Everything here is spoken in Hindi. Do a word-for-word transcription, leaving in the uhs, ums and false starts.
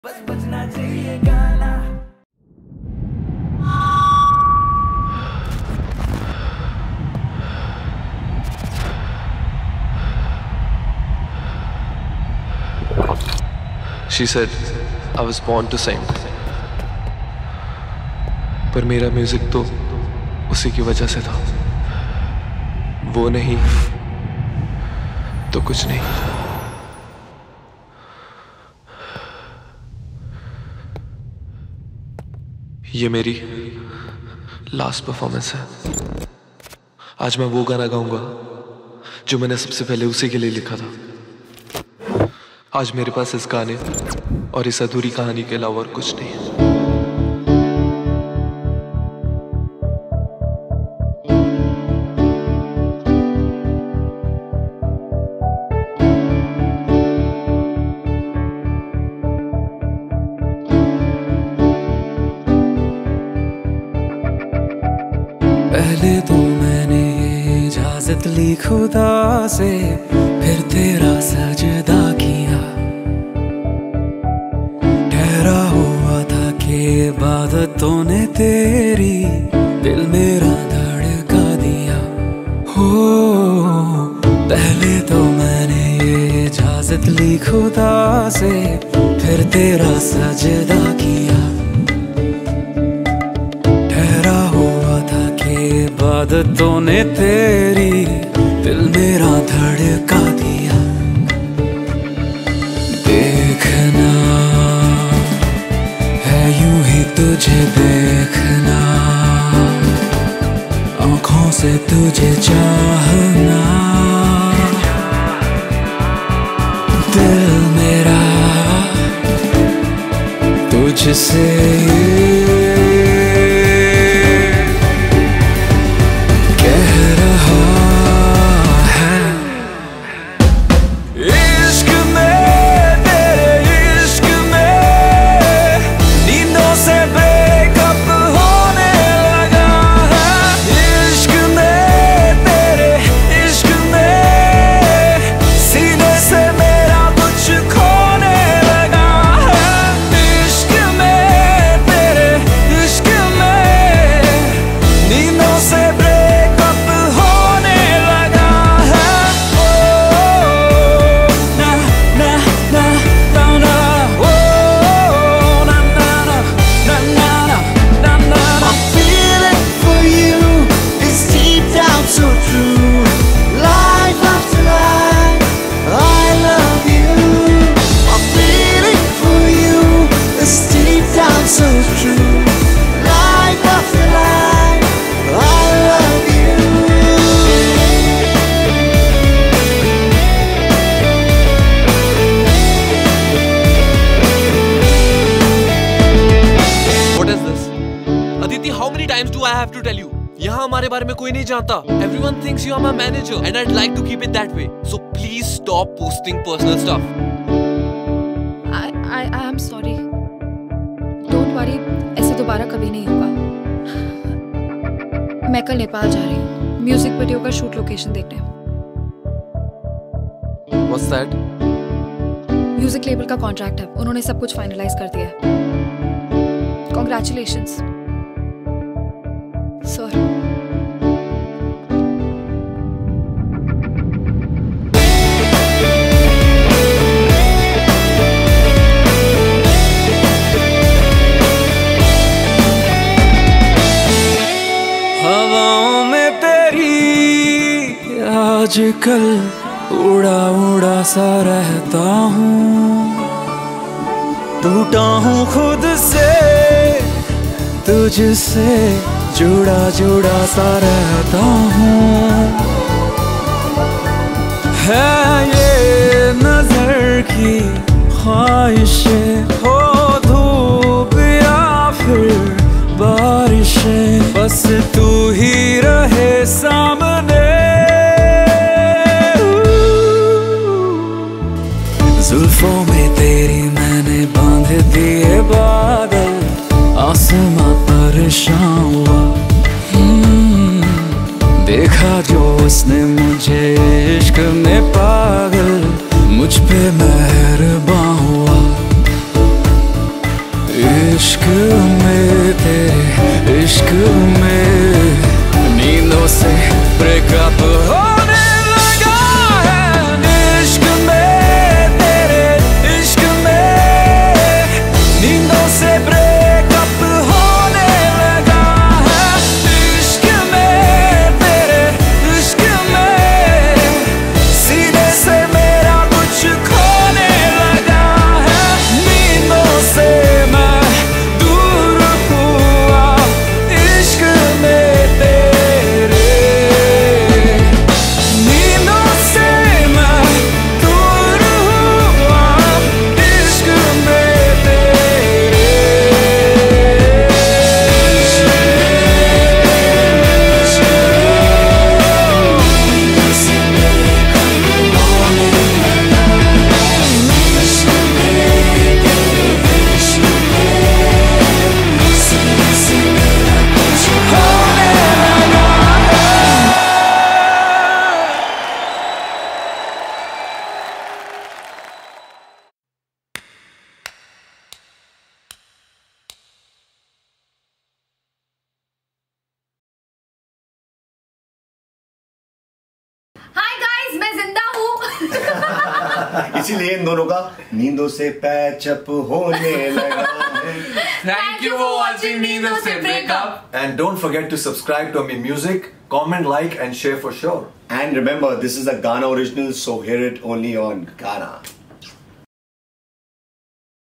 बस बजना चाहिए गाना। She said I was born to sing, पर मेरा म्यूजिक तो उसी की वजह से था। वो नहीं तो कुछ नहीं। ये मेरी लास्ट परफॉर्मेंस है। आज मैं वो गाना गाऊंगा जो मैंने सबसे पहले उसी के लिए लिखा था। आज मेरे पास इस गाने और इस अधूरी कहानी के अलावा और कुछ नहीं है। पहले तो मैंने ये इजाजत ली खुदा से, फिर तेरा सजदा किया। ठहरा हुआ था कि इबादतों ने तेरी दिल मेरा धड़का दिया। हो पहले तो मैंने ये इजाजत ली खुदा से, फिर तेरा सजदा किया। इबादतों ने तेरी दिल मेरा धड़का दिया। देखना है यूं ही तुझे देखना, आँखों से तुझे चाहना। दिल मेरा तुझसे I have to tell you, यहाँ हमारे बारे में कोई नहीं जानता। Everyone thinks you are my manager and I'd like to keep it that way. So please stop posting personal stuff. I I I am sorry. Don't worry, ऐसे दोबारा कभी नहीं होगा। मैं कल नेपाल जा रही हूँ म्यूजिक वीडियो का शूट लोकेशन देखने। What's that? म्यूजिक लेबल का कॉन्ट्रैक्ट है, उन्होंने सब कुछ फाइनलाइज कर दिया है। Congratulations. Sir. हवाओं में तेरी आजकल उड़ा उड़ा सा रहता हूँ। टूटा हूँ खुद से, तुझसे जुड़ा जुड़ा सा रहता हूँ। है ये नजर की ख्वाहिशें, हो धूप या फिर बारिशें, बस तू ही रहे सामने। जुल्फों में तेरी मैंने बांध दिए बादल, आसमां परेशान हुआ। देखा जो उसने मुझे इश्क में पागल, मुझ पे मेहरबान हुआ। इश्क में तेरे इश्क में नींदों से ब्रेकअप होने लगा है। इश्क में तेरे इश्क में नींदों से ब्रेकअप होने लगा है। इश्क में तेरे इश्क में सीने से मेरा कुछ खोने लगा है। नींदों से मैं दूर हुआ इश्क में तेरे। नींदों से मैं दूर हुआ इश्क में तेरे। हाय गाइस, मैं जिंदा हूँ। इसीलिए इन दोनों का नींदों से पैचअप होने लगा है। Thank you for watching नींदों से Breakup. And don't forget to subscribe to Ami Music, comment, like and share for sure. And remember, this is a Ghana original, so hear it only on Ghana.